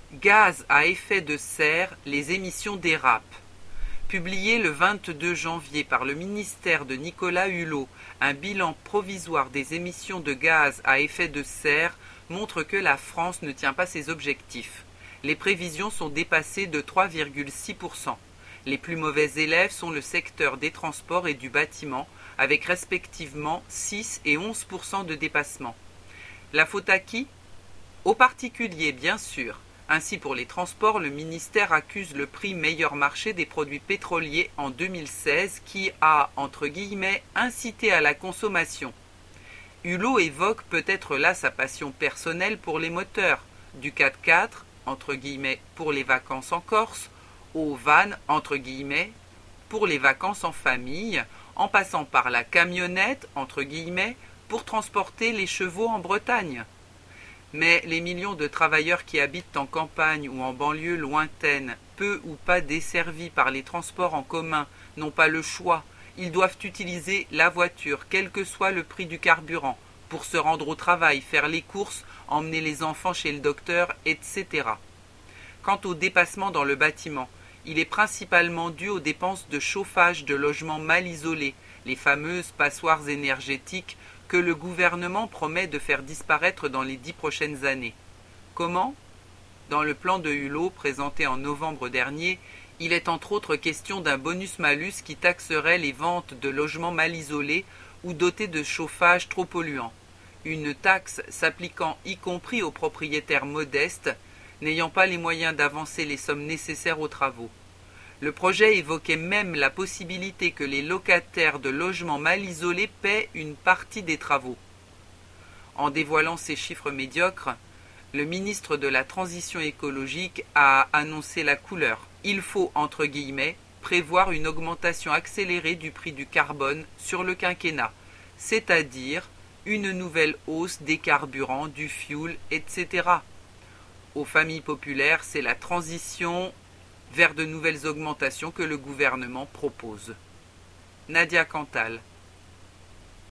Gaz à effet de serre, les émissions dérapent. Publié le 22 janvier par le ministère de Nicolas Hulot, un bilan provisoire des émissions de gaz à effet de serre montre que la France ne tient pas ses objectifs. Les prévisions sont dépassées de 3,6%. Les plus mauvais élèves sont le secteur des transports et du bâtiment, avec respectivement 6 et 11% de dépassement. La faute à qui? Aux particuliers, bien sûr. Ainsi, pour les transports, le ministère accuse le prix meilleur marché des produits pétroliers en 2016 qui a, entre guillemets, incité à la consommation. Hulot évoque peut-être là sa passion personnelle pour les moteurs, du 4x4, entre guillemets, pour les vacances en Corse, au van, entre guillemets, pour les vacances en famille, en passant par la camionnette, entre guillemets, pour transporter les chevaux en Bretagne. Mais les millions de travailleurs qui habitent en campagne ou en banlieue lointaine, peu ou pas desservis par les transports en commun, n'ont pas le choix. Ils doivent utiliser la voiture, quel que soit le prix du carburant, pour se rendre au travail, faire les courses, emmener les enfants chez le docteur, etc. Quant au dépassement dans le bâtiment, il est principalement dû aux dépenses de chauffage de logements mal isolés, les fameuses passoires énergétiques, que le gouvernement promet de faire disparaître dans les 10 prochaines années. Comment? Dans le plan de Hulot présenté en novembre dernier, il est entre autres question d'un bonus-malus qui taxerait les ventes de logements mal isolés ou dotés de chauffage trop polluant. Une taxe s'appliquant y compris aux propriétaires modestes, n'ayant pas les moyens d'avancer les sommes nécessaires aux travaux. Le projet évoquait même la possibilité que les locataires de logements mal isolés paient une partie des travaux. En dévoilant ces chiffres médiocres, le ministre de la Transition écologique a annoncé la couleur. Il faut, entre guillemets, prévoir une augmentation accélérée du prix du carbone sur le quinquennat, c'est-à-dire une nouvelle hausse des carburants, du fioul, etc. Aux familles populaires, c'est la transition vers de nouvelles augmentations que le gouvernement propose. Nadia Cantal.